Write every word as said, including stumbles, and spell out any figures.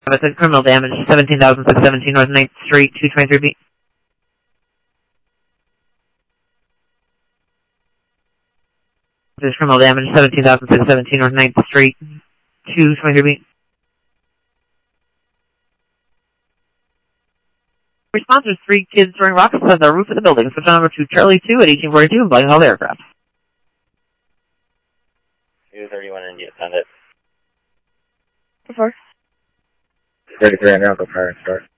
It's a criminal damage, seventeen thousand six hundred seventeen North ninth Street, two twenty-three B. There's criminal damage, seventeen thousand six hundred seventeen North ninth Street, two twenty-three B. Response is three kids throwing rocks on the roof of the building. Switch on over to Charlie two at eighteen forty-two and Black Hall Aircraft. two thirty-one India, send it. Before. thirty-three on Uncle Fire, start.